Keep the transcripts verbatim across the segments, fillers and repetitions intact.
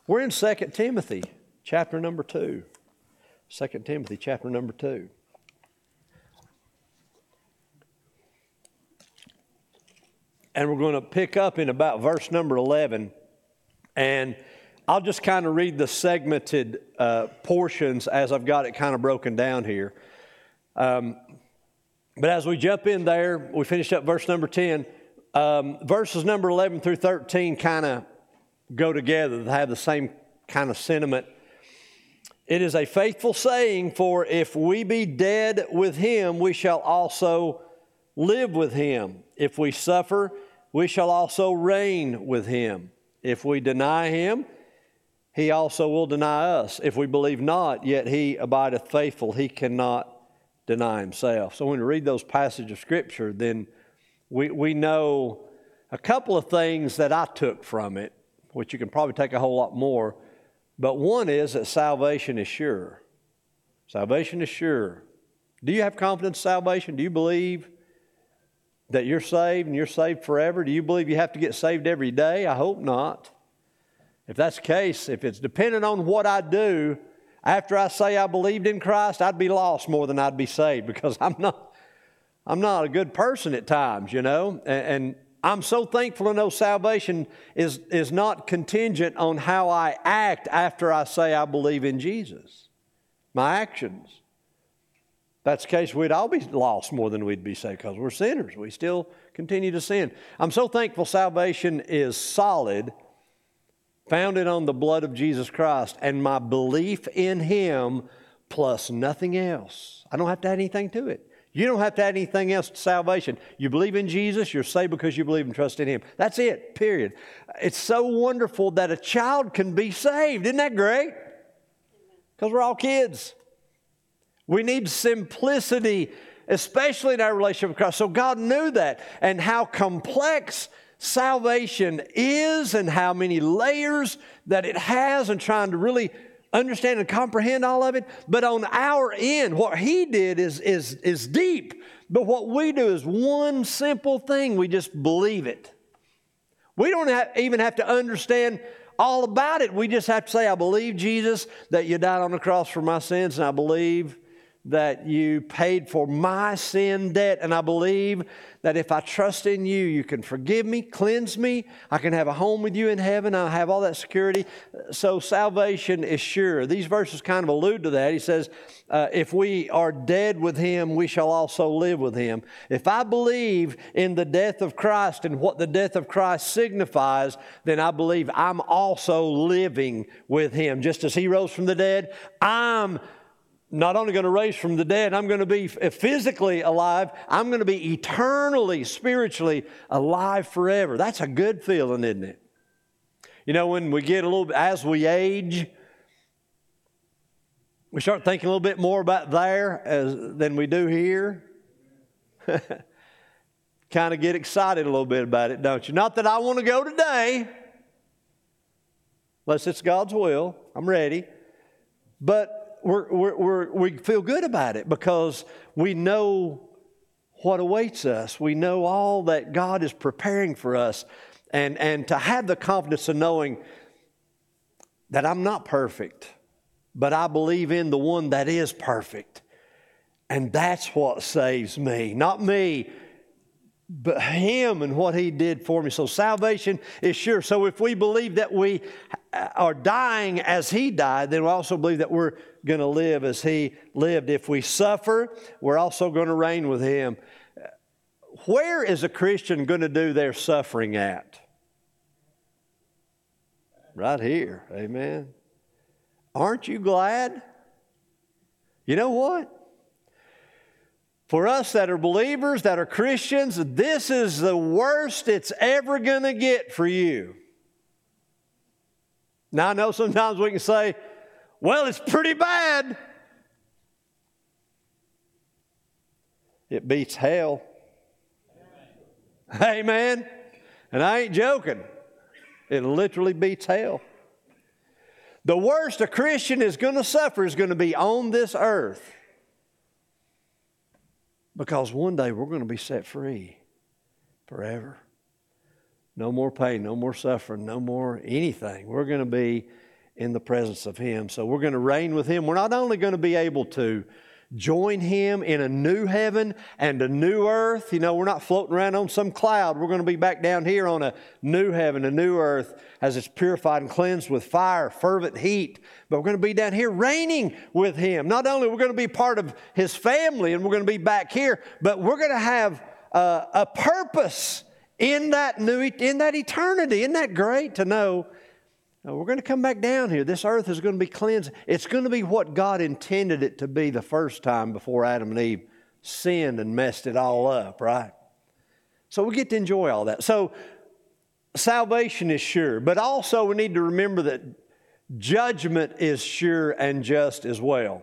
We're in Second Timothy, chapter number two. Second Timothy, chapter number two. And we're going to pick up in about verse number eleven. And I'll just kind of read the segmented uh, portions as I've got it kind of broken down here. Um, but as we jump in there, we finished up verse number ten. Um, verses number eleven through thirteen kind of go together. They have the same kind of sentiment. It is a faithful saying, for if we be dead with him, we shall also live with him. If we suffer, we shall also reign with him. If we deny him, he also will deny us. If we believe not, yet he abideth faithful. He cannot deny himself. So when we read those passages of Scripture, then we, we know a couple of things that I took from it, which you can probably take a whole lot more. But one is that salvation is sure. Salvation is sure. Do you have confidence in salvation? Do you believe that you're saved and you're saved forever? Do you believe you have to get saved every day? I hope not. If that's the case, if it's dependent on what I do, after I say I believed in Christ, I'd be lost more than I'd be saved, because I'm not, I'm not a good person at times, you know. And, and I'm so thankful to know salvation is, is not contingent on how I act after I say I believe in Jesus. My actions. If that's the case, we'd all be lost more than we'd be saved, because we're sinners. We still continue to sin. I'm so thankful salvation is solid, founded on the blood of Jesus Christ, and my belief in him plus nothing else. I don't have to add anything to it. You don't have to add anything else to salvation. You believe in Jesus, you're saved because you believe and trust in him. That's it, period. It's so wonderful that a child can be saved. Isn't that great? Because we're all kids. We need simplicity, especially in our relationship with Christ. So God knew that, and how complex salvation is and how many layers that it has, and trying to really understand and comprehend all of it. But on our end, what he did is, is, is deep. But what we do is one simple thing. We just believe it. We don't have, even have to understand all about it. We just have to say, I believe, Jesus, that you died on the cross for my sins, and I believe that you paid for my sin debt, and I believe that if I trust in you, you can forgive me, cleanse me, I can have a home with you in heaven, I'll have all that security. So salvation is sure. These verses kind of allude to that. He says, uh, if we are dead with him, we shall also live with him. If I believe in the death of Christ and what the death of Christ signifies, then I believe I'm also living with him. Just as he rose from the dead, I'm not only going to raise from the dead, I'm going to be physically alive. I'm going to be eternally, spiritually alive forever. That's a good feeling, isn't it? You know, when we get a little bit, as we age, we start thinking a little bit more about there as, than we do here. Kind of get excited a little bit about it, don't you? Not that I want to go today, unless it's God's will. I'm ready. But We're, we're, we're, we feel good about it because we know what awaits us. We know all that God is preparing for us. And, and to have the confidence of knowing that I'm not perfect, but I believe in the one that is perfect. And that's what saves me. Not me, but him and what he did for me. So salvation is sure. So if we believe that we are dying as he died, then we also believe that we're going to live as he lived. If we suffer, we're also going to reign with him. Where is a Christian going to do their suffering at? Right here. Amen. Aren't you glad? You know what? For us that are believers, that are Christians, this is the worst it's ever going to get for you. Now, I know sometimes we can say, well, it's pretty bad. It beats hell. Amen. Amen. And I ain't joking. It literally beats hell. The worst a Christian is going to suffer is going to be on this earth. Because one day we're going to be set free forever. No more pain, no more suffering, no more anything. We're going to be in the presence of Him. So we're going to reign with Him. We're not only going to be able to join Him in a new heaven and a new earth. You know, we're not floating around on some cloud. We're going to be back down here on a new heaven, a new earth, as it's purified and cleansed with fire, fervent heat. But we're going to be down here reigning with Him. Not only are we going to be part of His family and we're going to be back here, but we're going to have uh, a purpose in that new, in that eternity. Isn't that great to know? Now, we're going to come back down here. This earth is going to be cleansed. It's going to be what God intended it to be the first time before Adam and Eve sinned and messed it all up, right? So we get to enjoy all that. So salvation is sure, but also we need to remember that judgment is sure and just as well.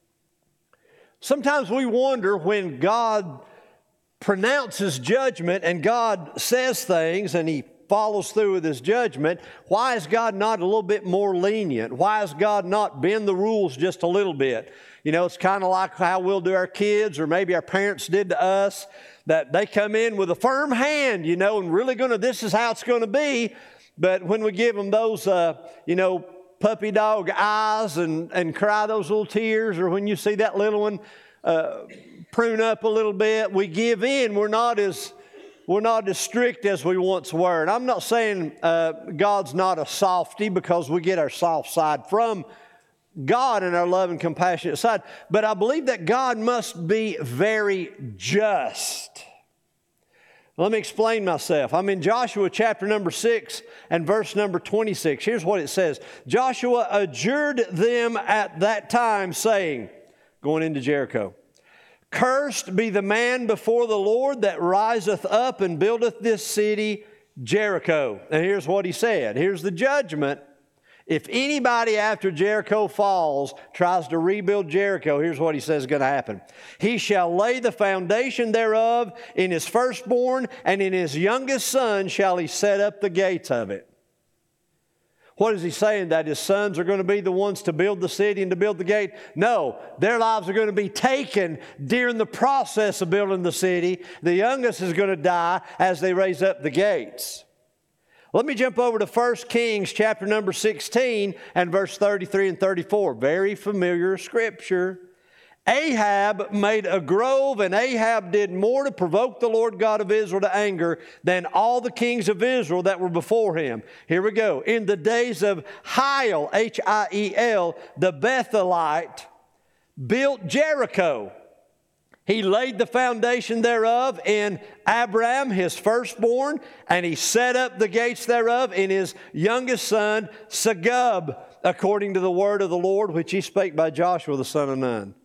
Sometimes we wonder when God pronounces judgment and God says things and He follows through with His judgment, why is God not a little bit more lenient? Why has God not bend the rules just a little bit? You know, it's kind of like how we'll do our kids, or maybe our parents did to us, that they come in with a firm hand, you know, and really going to, this is how it's going to be. But when we give them those, uh, you know, puppy dog eyes and, and cry those little tears, or when you see that little one uh, prune up a little bit, we give in. We're not as We're not as strict as we once were. And I'm not saying uh, God's not a softy, because we get our soft side from God and our love and compassionate side. But I believe that God must be very just. Let me explain myself. I'm in Joshua chapter number six and verse number twenty-six. Here's what it says. Joshua adjured them at that time, saying, going into Jericho, "Cursed be the man before the Lord that riseth up and buildeth this city, Jericho." And here's what he said. Here's the judgment. If anybody after Jericho falls tries to rebuild Jericho, here's what he says is going to happen. "He shall lay the foundation thereof in his firstborn, and in his youngest son shall he set up the gates of it." What is he saying? That his sons are going to be the ones to build the city and to build the gate? No, their lives are going to be taken during the process of building the city. The youngest is going to die as they raise up the gates. Let me jump over to First Kings chapter number sixteen and verse thirty-three and thirty-four. Very familiar scripture. Ahab made a grove, and Ahab did more to provoke the Lord God of Israel to anger than all the kings of Israel that were before him. Here we go. In the days of Hiel, H I E L, the Bethelite, built Jericho. He laid the foundation thereof in Abram, his firstborn, and he set up the gates thereof in his youngest son, Segub, according to the word of the Lord, which he spake by Joshua the son of Nun.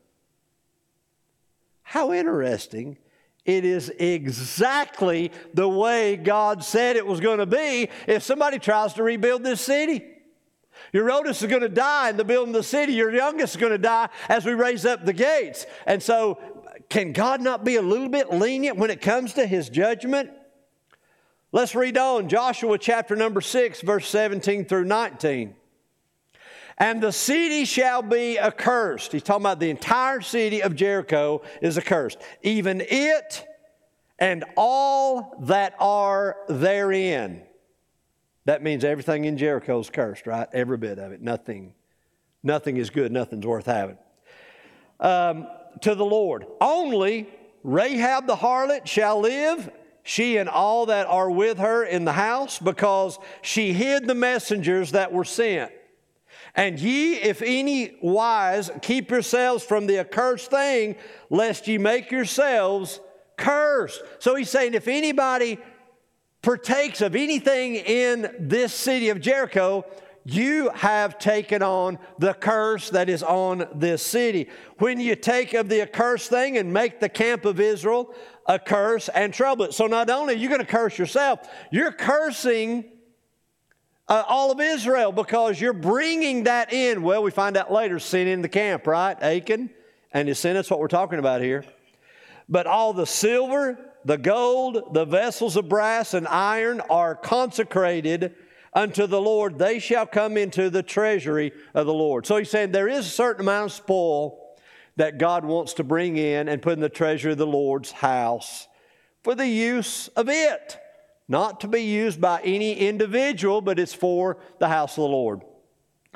How interesting. It is exactly the way God said it was going to be if somebody tries to rebuild this city. Your oldest is going to die in the building of the city. Your youngest is going to die as we raise up the gates. And so, can God not be a little bit lenient when it comes to His judgment? Let's read on. Joshua chapter number six, verse seventeen through nineteen. "And the city shall be accursed." He's talking about the entire city of Jericho is accursed. "Even it and all that are therein." That means everything in Jericho is cursed, right? Every bit of it. Nothing, nothing is good. Nothing's worth having. Um, to the Lord. "Only Rahab the harlot shall live, she and all that are with her in the house, because she hid the messengers that were sent. And ye, if any wise, keep yourselves from the accursed thing, lest ye make yourselves cursed." So he's saying if anybody partakes of anything in this city of Jericho, you have taken on the curse that is on this city. When you take of the accursed thing and make the camp of Israel a curse and trouble it. So not only are you going to curse yourself, you're cursing Uh, all of Israel, because you're bringing that in. Well, we find out later, sin in the camp, right? Achan and his sin, that's what we're talking about here. "But all the silver, the gold, the vessels of brass and iron are consecrated unto the Lord. They shall come into the treasury of the Lord." So he's saying there is a certain amount of spoil that God wants to bring in and put in the treasury of the Lord's house for the use of it. Not to be used by any individual, but it's for the house of the Lord.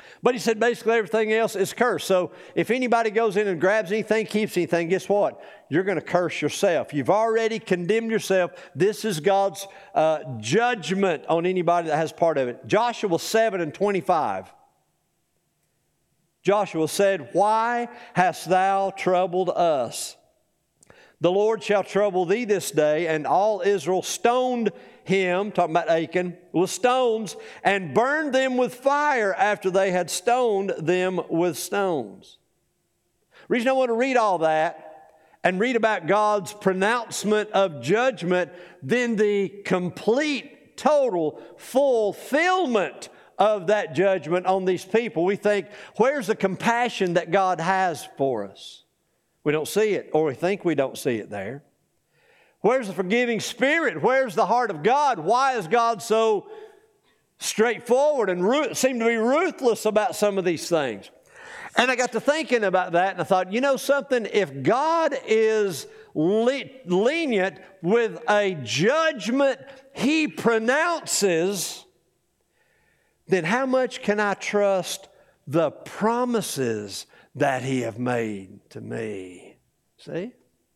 But he said basically everything else is cursed. So if anybody goes in and grabs anything, keeps anything, guess what? You're going to curse yourself. You've already condemned yourself. This is God's uh, judgment on anybody that has part of it. Joshua seven and twenty-five. Joshua said, "Why hast thou troubled us? The Lord shall trouble thee this day." And all Israel stoned him, talking about Achan, with stones, and burned them with fire after they had stoned them with stones. The reason I want to read all that and read about God's pronouncement of judgment, then the complete, total fulfillment of that judgment on these people. We think, where's the compassion that God has for us? We don't see it, or we think we don't see it there. Where's the forgiving spirit? Where's the heart of God? Why is God so straightforward and ru- seem to be ruthless about some of these things? And I got to thinking about that, and I thought, you know something? If God is le- lenient with a judgment He pronounces, then how much can I trust the promises that He have made to me? See?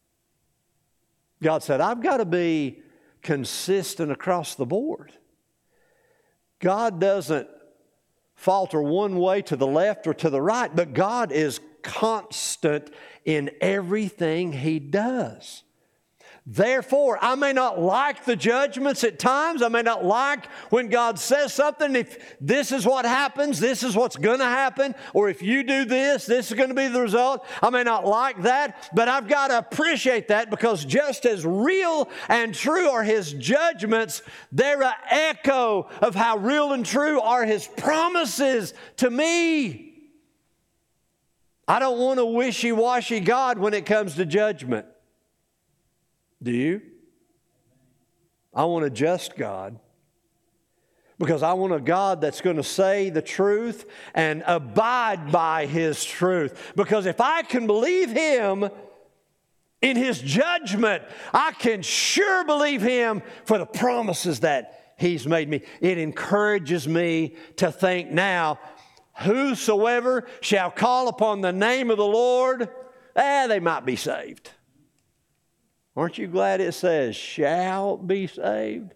God said, I've got to be consistent across the board. God doesn't falter one way to the left or to the right, but God is constant in everything He does. Therefore, I may not like the judgments at times. I may not like when God says something. If this is what happens, this is what's going to happen. Or if you do this, this is going to be the result. I may not like that, but I've got to appreciate that, because just as real and true are His judgments, they're an echo of how real and true are His promises to me. I don't want a wishy-washy God when it comes to judgment. Do you? I want a just God, because I want a God that's going to say the truth and abide by His truth. Because if I can believe Him in His judgment, I can sure believe Him for the promises that He's made me. It encourages me to think now, whosoever shall call upon the name of the Lord, eh, they might be saved. Aren't you glad it says, shall be saved?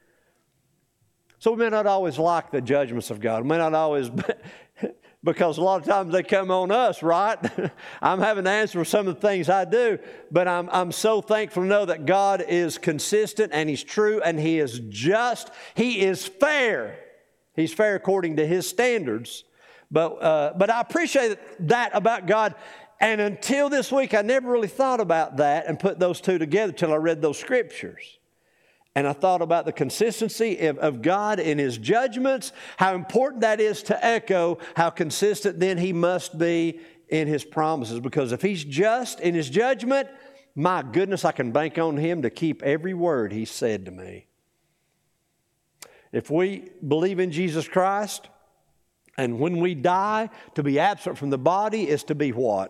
So we may not always like the judgments of God. We may not always, because a lot of times they come on us, right? I'm having to answer for some of the things I do, but I'm, I'm so thankful to know that God is consistent and He's true and He is just. He is fair. He's fair according to His standards. But, uh, but I appreciate that about God. And until this week, I never really thought about that and put those two together till I read those scriptures. And I thought about the consistency of, of God in His judgments, how important that is to echo, how consistent then He must be in His promises. Because if He's just in His judgment, my goodness, I can bank on Him to keep every word He said to me. If we believe in Jesus Christ, and when we die, to be absent from the body is to be what?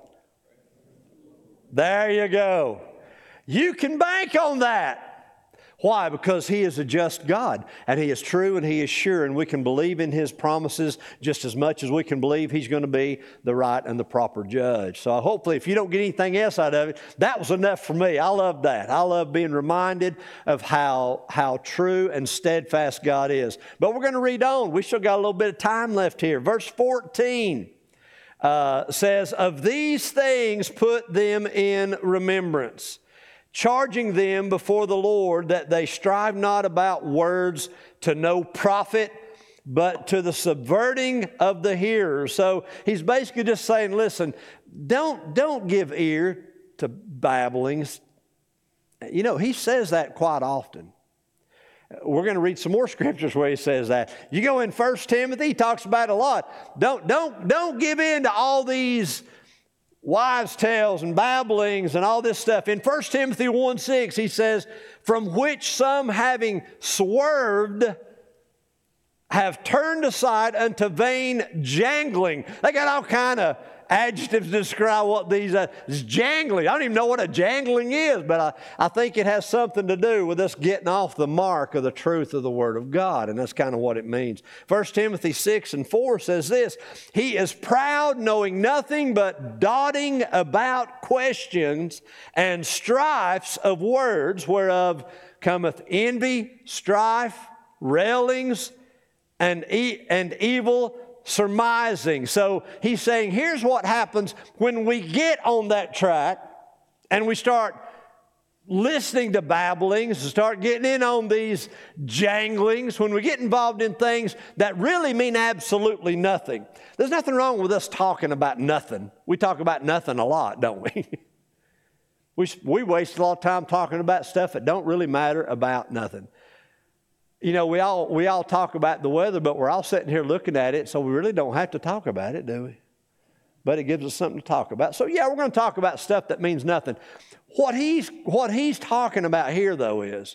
There you go. You can bank on that. Why? Because He is a just God, and He is true and He is sure, and we can believe in His promises just as much as we can believe He's going to be the right and the proper judge. So hopefully, if you don't get anything else out of it, that was enough for me. I love that. I love being reminded of how, how true and steadfast God is. But we're going to read on. We still got a little bit of time left here. Verse fourteen uh, says, "Of these things put them in remembrance, charging them before the Lord that they strive not about words to no profit, but to the subverting of the hearers." So he's basically just saying, listen, don't, don't give ear to babblings. You know, he says that quite often. We're going to read some more scriptures where he says that. You go in First Timothy, he talks about it a lot. Don't, don't, don't give in to all these wives' tales and babblings and all this stuff. In First Timothy one six, he says, "From which some having swerved have turned aside unto vain jangling. They got all kind of adjectives to describe what these uh, is jangling. I don't even know what a jangling is, but I, I think it has something to do with us getting off the mark of the truth of the Word of God, and that's kind of what it means. First Timothy six and four says this, he is proud, knowing nothing but dotting about questions and strifes of words, whereof cometh envy, strife, railings, and, e- and evil surmising. So he's saying, here's what happens when we get on that track and we start listening to babblings, start getting in on these janglings, when we get involved in things that really mean absolutely nothing. There's nothing wrong with us talking about nothing. We talk about nothing a lot, don't we? we, we waste a lot of time talking about stuff that don't really matter about nothing. You know, we all we all talk about the weather, but we're all sitting here looking at it, so we really don't have to talk about it, do we? But it gives us something to talk about. So yeah, we're going to talk about stuff that means nothing. What he's what he's talking about here, though, is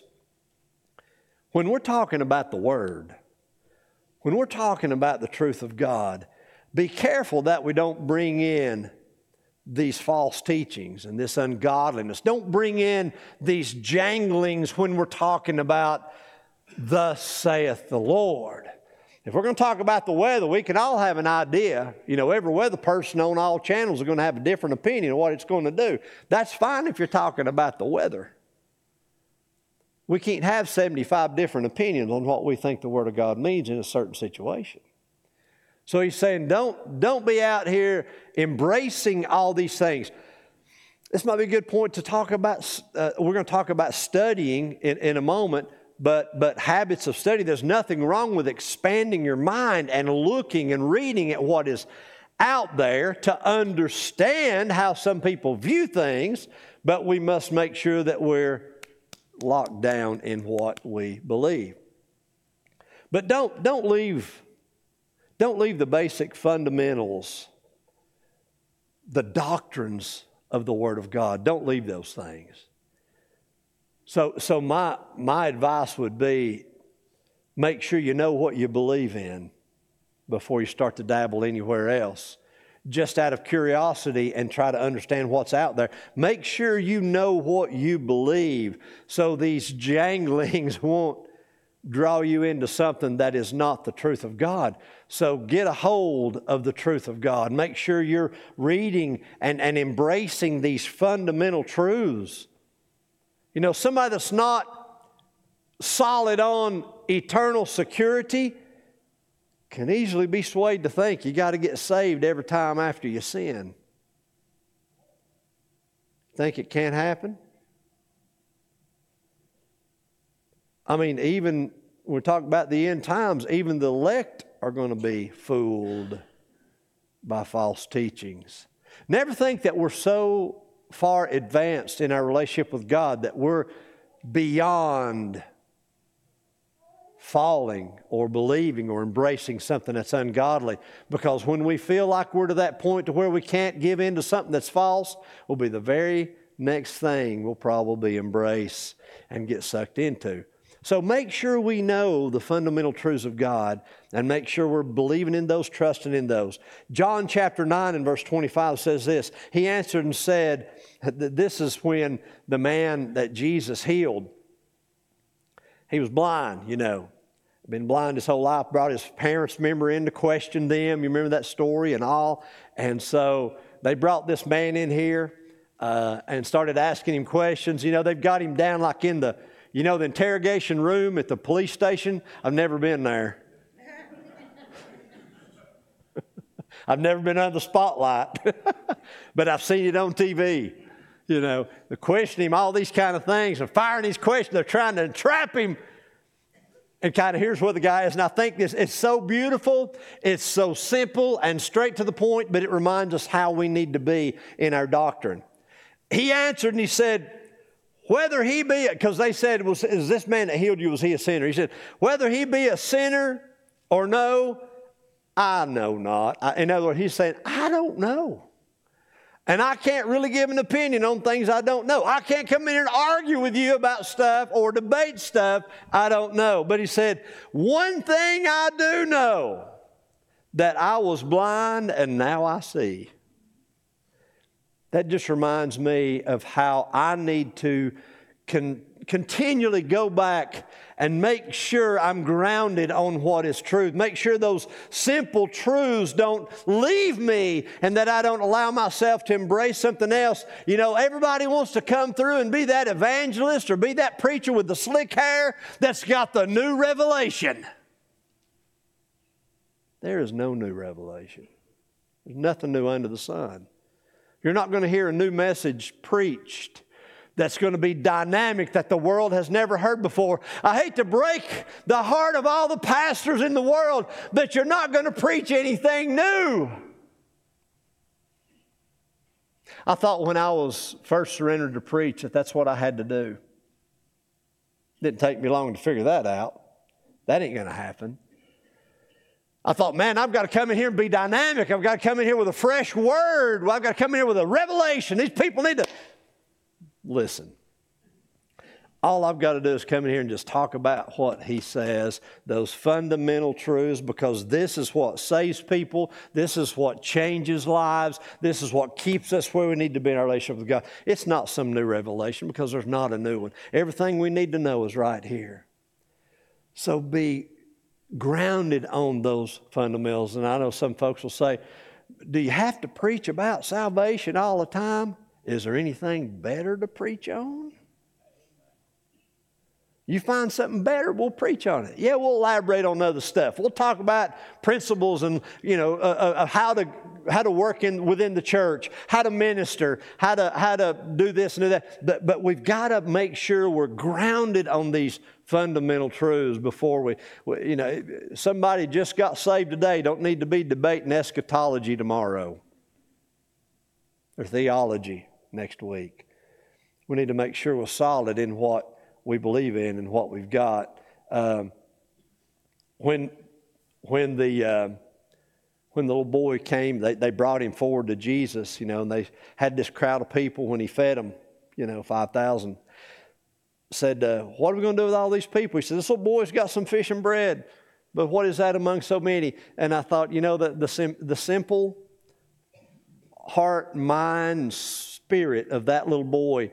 when we're talking about the Word, when we're talking about the truth of God, be careful that we don't bring in these false teachings and this ungodliness. Don't bring in these janglings when we're talking about thus saith the Lord. If we're going to talk about the weather, we can all have an idea. You know, every weather person on all channels are going to have a different opinion of what it's going to do. That's fine if you're talking about the weather. We can't have seventy-five different opinions on what we think the Word of God means in a certain situation. So he's saying, don't, don't be out here embracing all these things. This might be a good point to talk about. Uh, we're going to talk about studying in, in a moment. But, but habits of study, there's nothing wrong with expanding your mind and looking and reading at what is out there to understand how some people view things, but we must make sure that we're locked down in what we believe. But don't, don't leave, don't leave the basic fundamentals, the doctrines of the Word of God. Don't leave those things. So, so my, my advice would be, make sure you know what you believe in before you start to dabble anywhere else. Just out of curiosity and try to understand what's out there. Make sure you know what you believe so these janglings won't draw you into something that is not the truth of God. So get a hold of the truth of God. Make sure you're reading and, and embracing these fundamental truths. You know, somebody that's not solid on eternal security can easily be swayed to think you got to get saved every time after you sin. Think it can't happen? I mean, even when we talk about the end times, even the elect are going to be fooled by false teachings. Never think that we're so far advanced in our relationship with God that we're beyond falling or believing or embracing something that's ungodly. Because when we feel like we're to that point to where we can't give in to something that's false, will be the very next thing we'll probably embrace and get sucked into. So make sure we know the fundamental truths of God and make sure we're believing in those, trusting in those. John chapter nine and verse twenty-five says this. He answered and said, this is when the man that Jesus healed, he was blind, you know. Been blind his whole life, brought his parents, remember, in to question them. You remember that story and all? And so they brought this man in here uh, and started asking him questions. You know, they've got him down like in the, you know, the interrogation room at the police station. I've never been there. I've never been under the spotlight, but I've seen it on T V. You know, they're questioning him, all these kind of things, and firing these questions. They're trying to entrap him. And kind of here's where the guy is. And I think this, it's so beautiful. It's so simple and straight to the point, but it reminds us how we need to be in our doctrine. He answered and he said, whether he be, because they said, was, is this man that healed you, was he a sinner? He said, whether he be a sinner or no, I know not. I, in other words, he's saying, I don't know. And I can't really give an opinion on things I don't know. I can't come in here and argue with you about stuff or debate stuff I don't know. But he said, one thing I do know, that I was blind and now I see. That just reminds me of how I need to con- continually go back and make sure I'm grounded on what is truth. Make sure those simple truths don't leave me and that I don't allow myself to embrace something else. You know, everybody wants to come through and be that evangelist or be that preacher with the slick hair that's got the new revelation. There is no new revelation. There's nothing new under the sun. You're not going to hear a new message preached that's going to be dynamic that the world has never heard before. I hate to break the heart of all the pastors in the world, but you're not going to preach anything new. I thought when I was first surrendered to preach that that's what I had to do. Didn't take me long to figure that out. That ain't going to happen. I thought, man, I've got to come in here and be dynamic. I've got to come in here with a fresh word. Well, I've got to come in here with a revelation. These people need to listen. All I've got to do is come in here and just talk about what he says, those fundamental truths, because this is what saves people. This is what changes lives. This is what keeps us where we need to be in our relationship with God. It's not some new revelation because there's not a new one. Everything we need to know is right here. So be grounded on those fundamentals. And I know some folks will say, do you have to preach about salvation all the time? Is there anything better to preach on? You find something better, we'll preach on it. Yeah, we'll elaborate on other stuff. We'll talk about principles and, you know, uh, uh, how to how to work in within the church, how to minister, how to how to do this and do that. But but we've got to make sure we're grounded on these fundamental truths before we, we, you know, somebody just got saved today don't need to be debating eschatology tomorrow or theology next week. We need to make sure we're solid in what we believe in and what we've got. Um, when when the uh, when the little boy came, they, they brought him forward to Jesus, you know, and they had this crowd of people when he fed them, you know, five thousand. Said, uh, what are we going to do with all these people? He said, this little boy's got some fish and bread, but what is that among so many? And I thought, you know, the the, sim- the simple heart, mind, spirit of that little boy,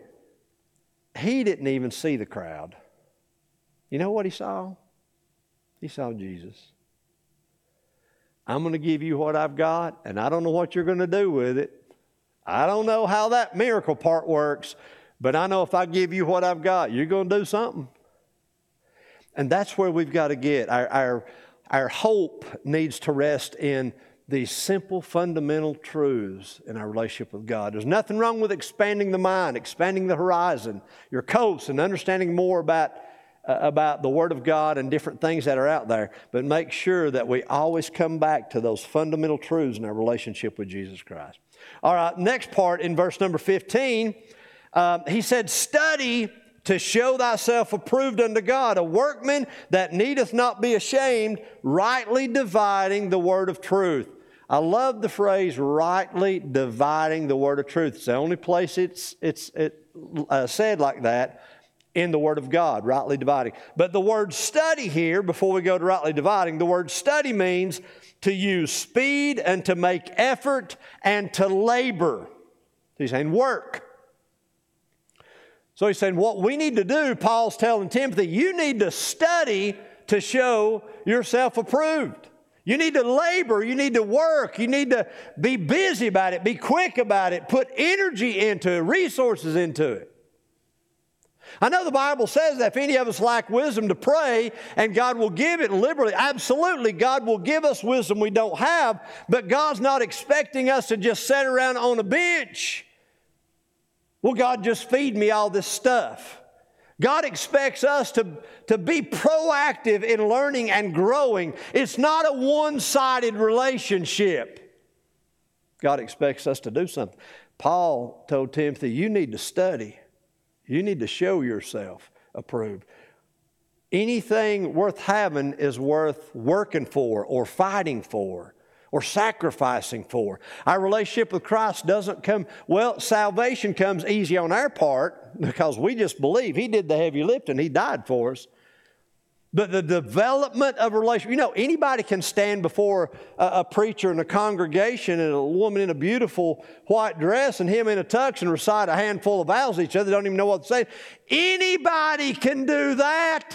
he didn't even see the crowd. You know what he saw? He saw Jesus. I'm going to give you what I've got, and I don't know what you're going to do with it. I don't know how that miracle part works, but I know if I give you what I've got, you're going to do something. And that's where we've got to get. Our, our, our hope needs to rest in these simple fundamental truths in our relationship with God. There's nothing wrong with expanding the mind, expanding the horizon, your coast, and understanding more about, uh, about the Word of God and different things that are out there. But make sure that we always come back to those fundamental truths in our relationship with Jesus Christ. All right, next part in verse number fifteen, um, he said, study to show thyself approved unto God, a workman that needeth not be ashamed, rightly dividing the word of truth. I love the phrase rightly dividing the word of truth. It's the only place it's it's it, uh, said like that in the Word of God, rightly dividing. But the word study here, before we go to rightly dividing, the word study means to use speed and to make effort and to labor. He's saying work. So he's saying what we need to do, Paul's telling Timothy, you need to study to show yourself approved. You need to labor, you need to work, you need to be busy about it, be quick about it, put energy into it, resources into it. I know the Bible says that if any of us lack wisdom to pray, and God will give it liberally, absolutely, God will give us wisdom we don't have, but God's not expecting us to just sit around on a bench. Well, God, just feed me all this stuff. God expects us to, to be proactive in learning and growing. It's not a one-sided relationship. God expects us to do something. Paul told Timothy, you need to study. You need to show yourself approved. Anything worth having is worth working for or fighting for or sacrificing for. Our relationship with Christ doesn't come, well, salvation comes easy on our part because we just believe He did the heavy lifting. He died for us. But the development of a relationship, you know, anybody can stand before a, a preacher in a congregation and a woman in a beautiful white dress and him in a tux and recite a handful of vows to each other, don't even know what to say. Anybody can do that.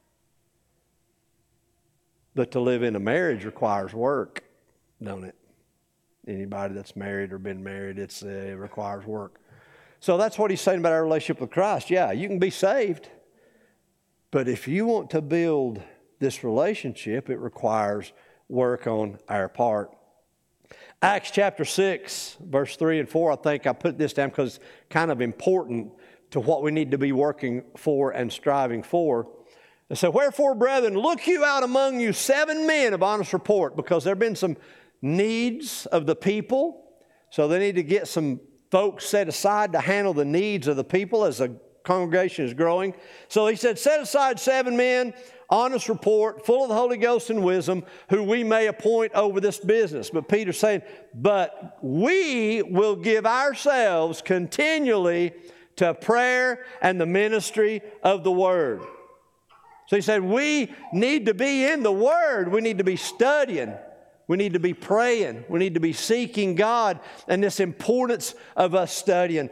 But to live in a marriage requires work, don't it? Anybody that's married or been married, it's, uh, it requires work. So that's what he's saying about our relationship with Christ. Yeah, you can be saved. But if you want to build this relationship, it requires work on our part. Acts chapter six, verse three and four, I think I put this down because it's kind of important to what we need to be working for and striving for. It said, wherefore, brethren, look you out among you seven men of honest report, because there have been some needs of the people. So they need to get some folks set aside to handle the needs of the people as a congregation is growing. So he said, set aside seven men, honest report, full of the Holy Ghost and wisdom, who we may appoint over this business. But Peter's saying, but we will give ourselves continually to prayer and the ministry of the Word. So he said, we need to be in the Word. We need to be studying. We need to be praying. We need to be seeking God, and this importance of us studying.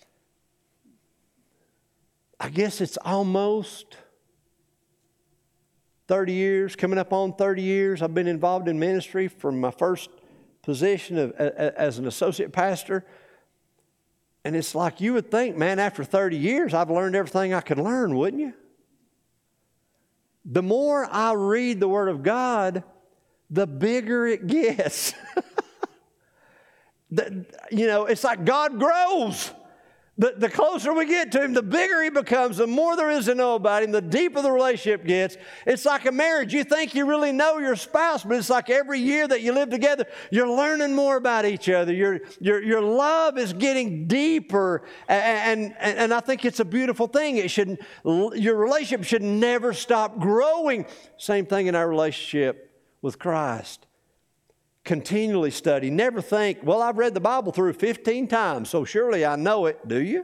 I guess it's almost thirty years, coming up on thirty years. I've been involved in ministry from my first position of, as an associate pastor. And it's like you would think, man, after thirty years, I've learned everything I could learn, wouldn't you? The more I read the Word of God, the bigger it gets. the, you know, it's like God grows. The, the closer we get to Him, the bigger He becomes, the more there is to know about Him, the deeper the relationship gets. It's like a marriage. You think you really know your spouse, but it's like every year that you live together, you're learning more about each other. Your, your, your love is getting deeper, and, and, and I think it's a beautiful thing. It should, your relationship should never stop growing. Same thing in our relationship with Christ. Continually study. Never think, well, I've read the Bible through fifteen times, so surely I know it. Do you?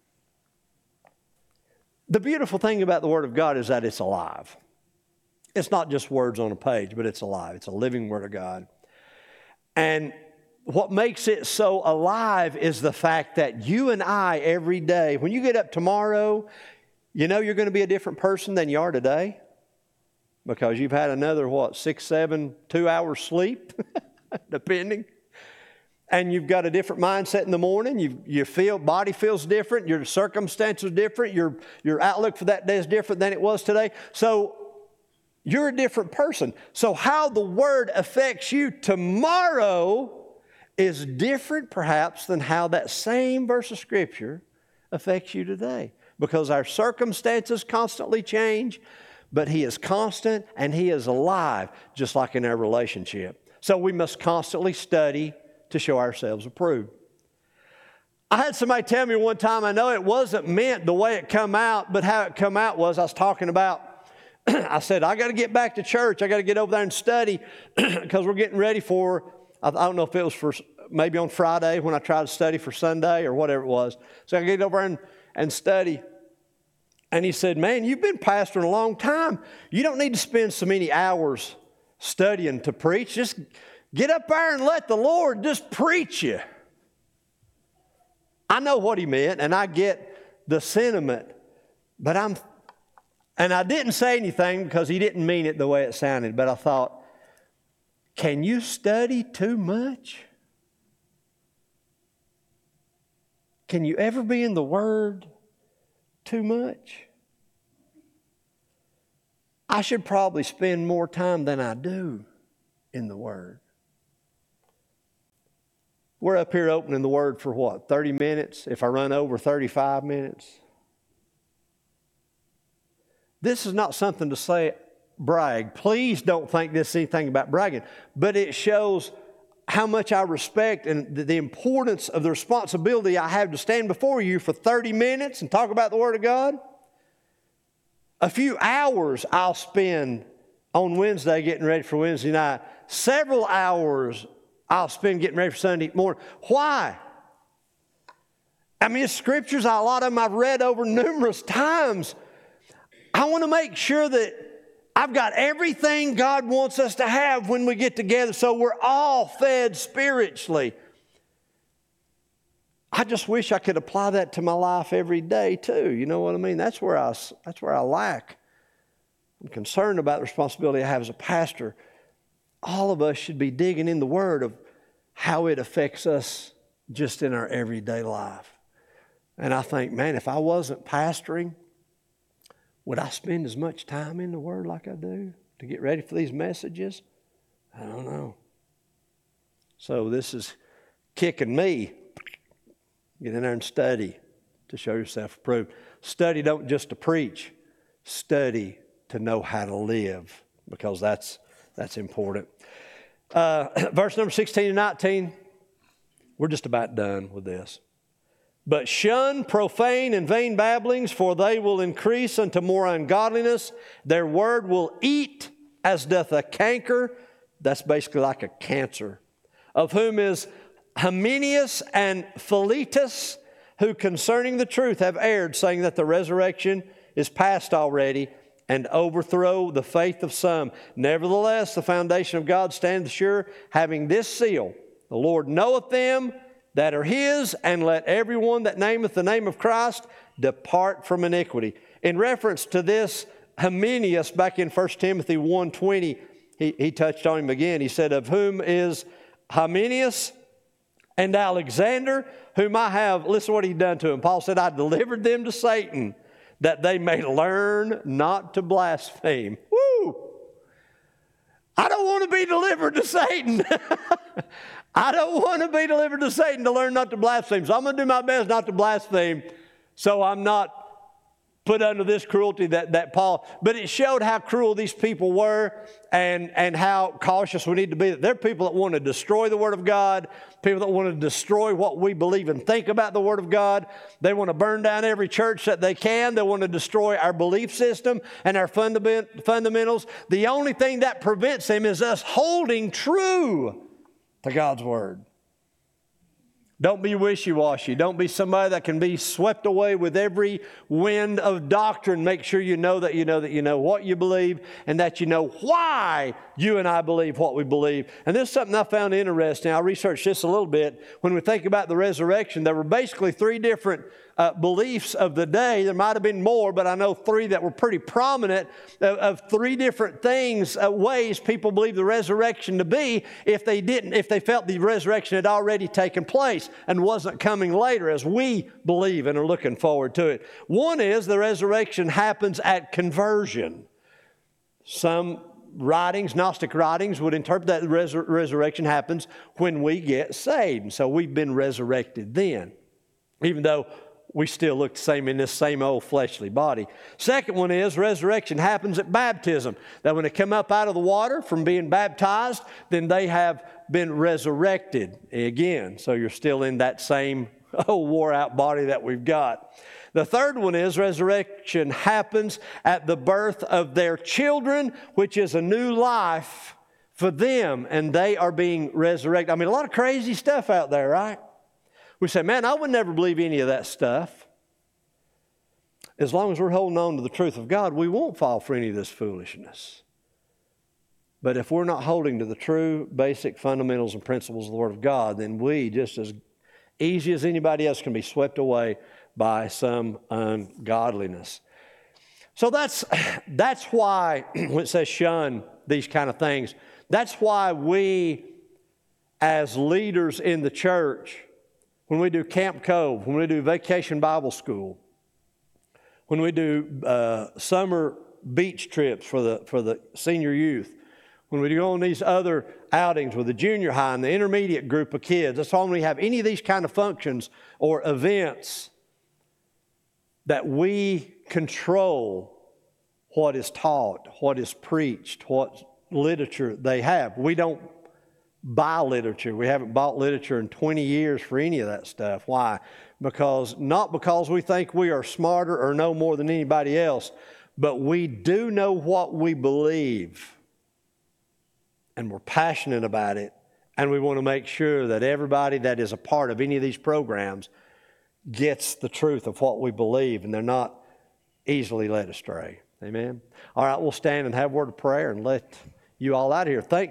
The beautiful thing about the Word of God is that it's alive. It's not just words on a page, but it's alive. It's a living Word of God. And what makes it so alive is the fact that you and I every day, when you get up tomorrow, you know you're going to be a different person than you are today because you've had another, what, six, seven, two hours sleep, depending. And you've got a different mindset in the morning. You you feel, body feels different. Your circumstances are different. Your, your outlook for that day is different than it was today. So you're a different person. So how the Word affects you tomorrow is different perhaps than how that same verse of Scripture affects you today. Because our circumstances constantly change, but He is constant and He is alive, just like in our relationship. So we must constantly study to show ourselves approved. I had somebody tell me one time, I know it wasn't meant the way it come out, but how it come out was I was talking about, I said, I got to get back to church. I got to get over there and study because we're getting ready for, I don't know if it was for maybe on Friday when I tried to study for Sunday or whatever it was. So I get over and, and study. And he said, man, you've been pastoring a long time. You don't need to spend so many hours studying to preach. Just get up there and let the Lord just preach you. I know what he meant, and I get the sentiment, but I'm, and I didn't say anything because he didn't mean it the way it sounded, but I thought, can you study too much? Can you ever be in the Word too much? I should probably spend more time than I do in the Word. We're up here opening the Word for what, thirty minutes? If I run over thirty-five minutes? This is not something to say, brag. Please don't think this is anything about bragging. But it shows how much I respect and the importance of the responsibility I have to stand before you for thirty minutes and talk about the Word of God. A few hours I'll spend on Wednesday getting ready for Wednesday night several hours I'll spend getting ready for Sunday morning. Why? I mean, it's scriptures, a lot of them I've read over numerous times. I want to make sure that I've got everything God wants us to have when we get together, so we're all fed spiritually. I just wish I could apply that to my life every day too. You know what I mean? That's where I, that's where I lack. I'm concerned about the responsibility I have as a pastor. All of us should be digging in the Word of how it affects us just in our everyday life. And I think, man, if I wasn't pastoring, would I spend as much time in the Word like I do to get ready for these messages? I don't know. So this is kicking me. Get in there and study to show yourself approved. Study don't just to preach. Study to know how to live, because that's that's important. Uh, verse number sixteen and nineteen, we're just about done with this. But shun profane and vain babblings, for they will increase unto more ungodliness. Their word will eat as doth a canker. That's basically like a cancer. Of whom is Hymenaeus and Philetus, who concerning the truth have erred, saying that the resurrection is past already, and overthrow the faith of some. Nevertheless, the foundation of God standeth sure, having this seal: the Lord knoweth them that are His, and let everyone that nameth the name of Christ depart from iniquity. In reference to this Hymenaeus, back in First Timothy one twenty, he, he touched on him again. He said, of whom is Hymenaeus and Alexander, whom I have, listen to what he done to him. Paul said, I delivered them to Satan, that they may learn not to blaspheme. Woo! I don't want to be delivered to Satan. I don't want to be delivered to Satan to learn not to blaspheme. So I'm going to do my best not to blaspheme, so I'm not put under this cruelty that, that Paul, but it showed how cruel these people were, and, and how cautious we need to be. They're people that want to destroy the Word of God, people that want to destroy what we believe and think about the Word of God. They want to burn down every church that they can. They want to destroy our belief system and our fundament, fundamentals. The only thing that prevents them is us holding true to God's Word. Don't be wishy-washy. Don't be somebody that can be swept away with every wind of doctrine. Make sure you know that you know that you know what you believe, and that you know why you and I believe what we believe. And this is something I found interesting. I researched this a little bit. When we think about the resurrection, there were basically three different uh, beliefs of the day. There might have been more, but I know three that were pretty prominent of, of three different things, uh, ways people believe the resurrection to be if they didn't, if they felt the resurrection had already taken place and wasn't coming later, as we believe and are looking forward to it. One is the resurrection happens at conversion. Some writings, Gnostic writings, would interpret that the resur- resurrection happens when we get saved. And so we've been resurrected then, even though we still look the same in this same old fleshly body. Second one is resurrection happens at baptism. That when they come up out of the water from being baptized, then they have been resurrected again. So you're still in that same old wore out body that we've got. The third one is resurrection happens at the birth of their children, which is a new life for them, and they are being resurrected. I mean, a lot of crazy stuff out there, right? We say, man, I would never believe any of that stuff. As long as we're holding on to the truth of God, we won't fall for any of this foolishness. But if we're not holding to the true basic fundamentals and principles of the Word of God, then we, just as easy as anybody else, can be swept away by some ungodliness. So that's, that's why, when it says shun these kind of things, that's why we, as leaders in the church, when we do Camp Cove, when we do Vacation Bible School, when we do uh, summer beach trips for the, for the senior youth, when we go on these other outings with the junior high and the intermediate group of kids, that's why when we have any of these kind of functions or events, that we control what is taught, what is preached, what literature they have. We don't buy literature. We haven't bought literature in twenty years for any of that stuff. Why? Because, not because we think we are smarter or know more than anybody else, but we do know what we believe. and we're passionate about it, and we want to make sure that everybody that is a part of any of these programs gets the truth of what we believe, and they're not easily led astray. Amen? All right, we'll stand and have a word of prayer and let you all out of here. Thank